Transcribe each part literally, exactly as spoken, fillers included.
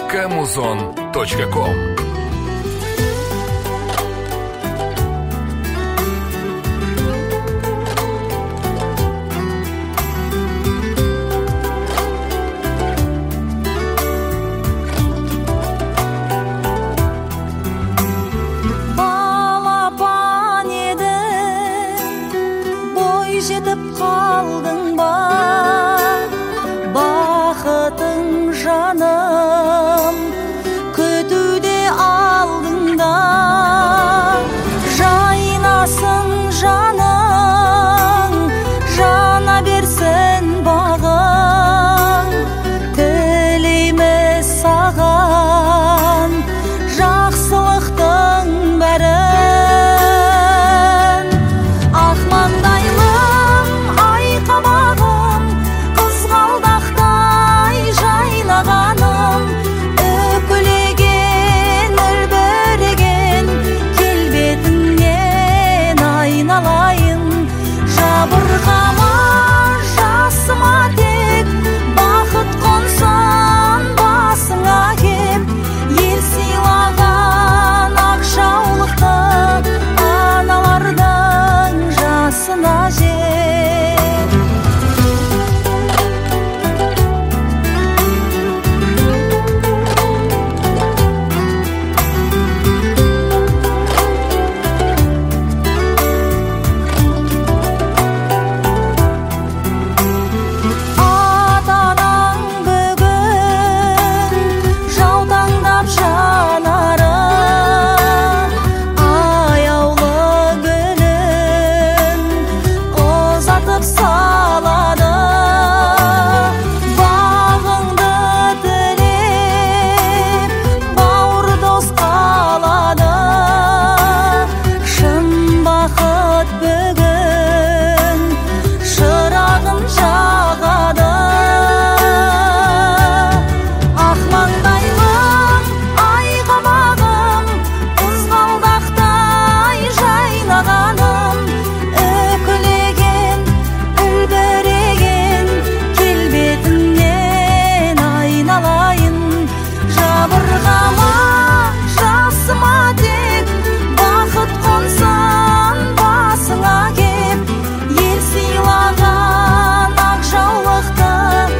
камузон точка ком. Балапан едің, бой жетіп қалдың ба, бақытың жаным күтуде алдыңда. Жайнасын жаның, жана берсін бағың, тілейміз саған жақсылықтың бәрін. Ақ маңдайлым, ай қабағым, қызғалдақтай жайнағаным, үкілеген, үлбіреген, келбетіңнен айналайын. Жабырғама, жасыма тек, бақыт қонсын басыңа кеп, ел сыйлаған ақ жаулықты аналардың жасына жеп. Атаның бүгін жаутаңдап жанары, аяулы гүлін ұзатып салады. Бағыңды тілеп, бауыр дос қалады. Шын бақыт бүгін шырағын жағады. Ақ маңдайлым, ай қабағым, қызғалдақтай жайнағаным, үкілеген, үлбіреген, келбетіңнен айналайын. Жабырғама, жасыма тек, бақыт қонсын басыңа кеп, ел сыйлаған ақ жаулықты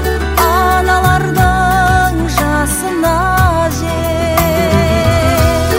аналардың жасына жеп.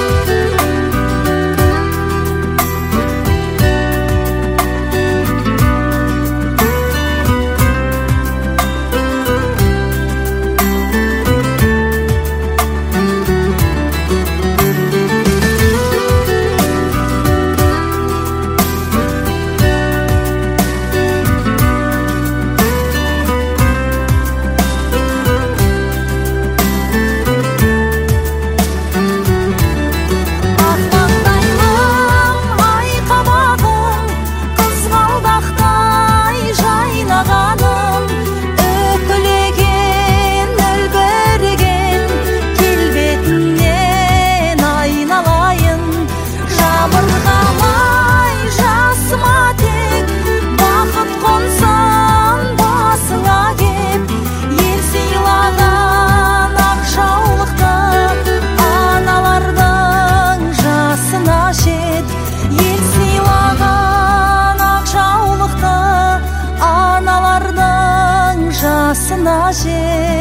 Ақ маңдайлым, ай қабағым, қызғалдақтай жайнағаным, үкілеген, үлбіреген, келбетіңнен айналайын. Жабырғамай, жасыма тек, бақыт қонсын басыңа кеп, ел сыйлаған ақ жаулықты аналардың жасына жет. Ел сыйлаған ақ жаулықты аналардың жасына жет.